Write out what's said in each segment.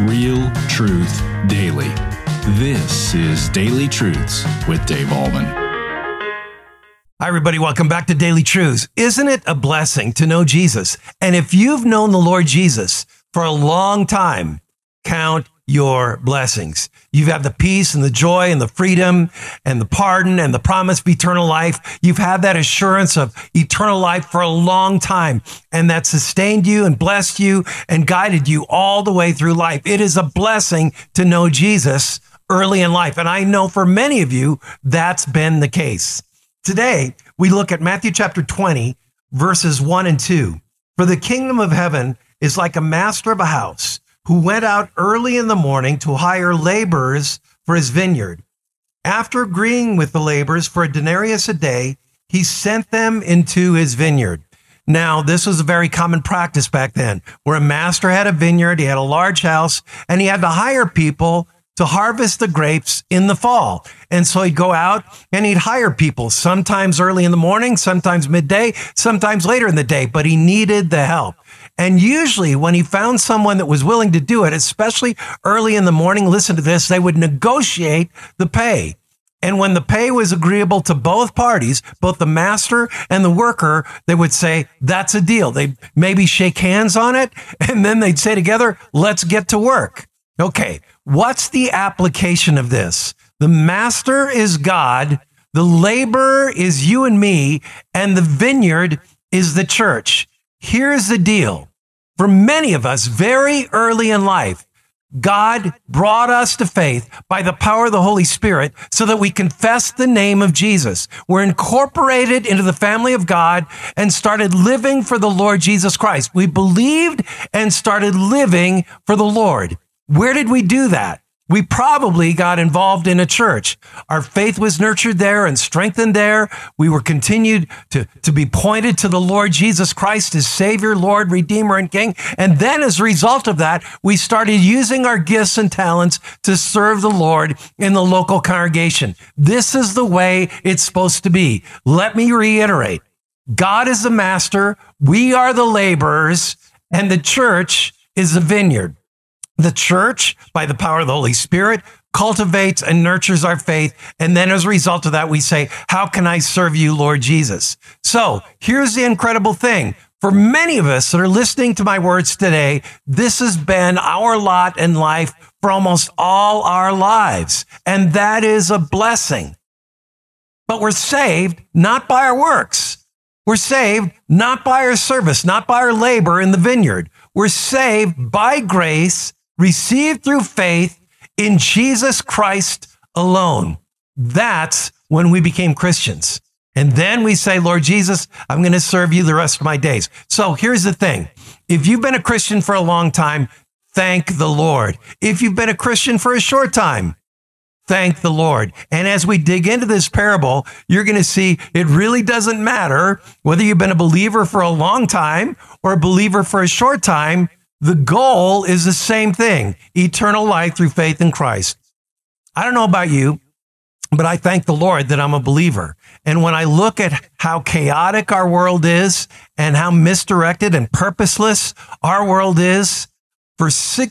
Real truth daily. This is Daily Truths with Dave Ahlman. Hi, everybody. Welcome back to Daily Truths. Isn't it a blessing to know Jesus? And if you've known the Lord Jesus for a long time, count your blessings. You've had the peace and the joy and the freedom and the pardon and the promise of eternal life. You've had that assurance of eternal life for a long time, and that sustained you and blessed you and guided you all the way through life. It is a blessing to know Jesus early in life. And I know for many of you, that's been the case. Today, we look at Matthew chapter 20, verses 1 and 2. For the kingdom of heaven is like a master of a house who went out early in the morning to hire laborers for his vineyard. After agreeing with the laborers for a denarius a day, he sent them into his vineyard. Now, this was a very common practice back then, where a master had a vineyard, he had a large house, and he had to hire people to harvest the grapes in the fall. And so he'd go out and he'd hire people, sometimes early in the morning, sometimes midday, sometimes later in the day, but he needed the help. And usually when he found someone that was willing to do it, especially early in the morning, listen to this, they would negotiate the pay. And when the pay was agreeable to both parties, both the master and the worker, they would say, that's a deal. They'd maybe shake hands on it, and then they'd say together, let's get to work. Okay, what's the application of this? The master is God, the laborer is you and me, and the vineyard is the church. Here's the deal. For many of us, very early in life, God brought us to faith by the power of the Holy Spirit so that we confess the name of Jesus. We're incorporated into the family of God and started living for the Lord Jesus Christ. We believed and started living for the Lord. Where did we do that? We probably got involved in a church. Our faith was nurtured there and strengthened there. We were continued to be pointed to the Lord Jesus Christ as Savior, Lord, Redeemer, and King. And then as a result of that, we started using our gifts and talents to serve the Lord in the local congregation. This is the way it's supposed to be. Let me reiterate. God is the master. We are the laborers, and the church is the vineyard. The church, by the power of the Holy Spirit, cultivates and nurtures our faith. And then as a result of that, we say, how can I serve you, Lord Jesus? So here's the incredible thing. For many of us that are listening to my words today, this has been our lot in life for almost all our lives. And that is a blessing. But we're saved not by our works. We're saved not by our service, not by our labor in the vineyard. We're saved by grace, received through faith in Jesus Christ alone. That's when we became Christians. And then we say, Lord Jesus, I'm going to serve you the rest of my days. So here's the thing. If you've been a Christian for a long time, thank the Lord. If you've been a Christian for a short time, thank the Lord. And as we dig into this parable, you're going to see it really doesn't matter whether you've been a believer for a long time or a believer for a short time. The goal is the same thing, eternal life through faith in Christ. I don't know about you, but I thank the Lord that I'm a believer. And when I look at how chaotic our world is and how misdirected and purposeless our world is, for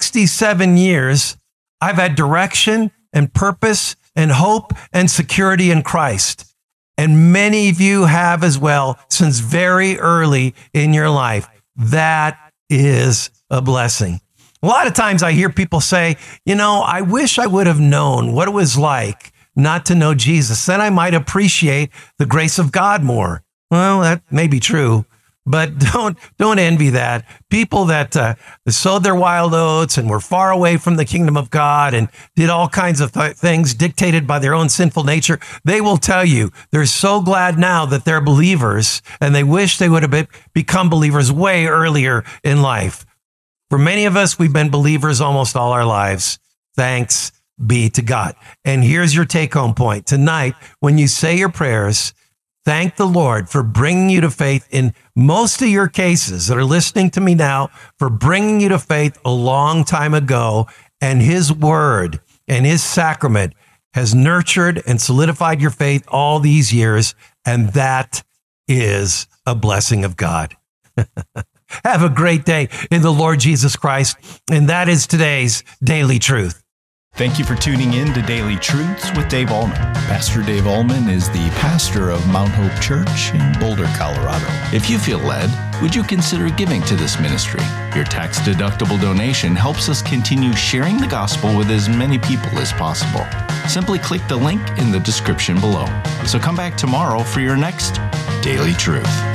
67 years, I've had direction and purpose and hope and security in Christ. And many of you have as well since very early in your life. That is a blessing. A lot of times I hear people say, I wish I would have known what it was like not to know Jesus. Then I might appreciate the grace of God more. Well, that may be true, but don't envy that. People that sowed their wild oats and were far away from the kingdom of God and did all kinds of things dictated by their own sinful nature, they will tell you they're so glad now that they're believers, and they wish they would have become believers way earlier in life. For many of us, we've been believers almost all our lives. Thanks be to God. And here's your take-home point. Tonight, when you say your prayers, thank the Lord for bringing you to faith in most of your cases that are listening to me now, for bringing you to faith a long time ago. And his word and his sacrament has nurtured and solidified your faith all these years. And that is a blessing of God. Have a great day in the Lord Jesus Christ. And that is today's Daily Truth. Thank you for tuning in to Daily Truths with Dave Allman. Pastor Dave Allman is the pastor of Mount Hope Church in Boulder, Colorado. If you feel led, would you consider giving to this ministry? Your tax-deductible donation helps us continue sharing the gospel with as many people as possible. Simply click the link in the description below. So come back tomorrow for your next Daily Truth.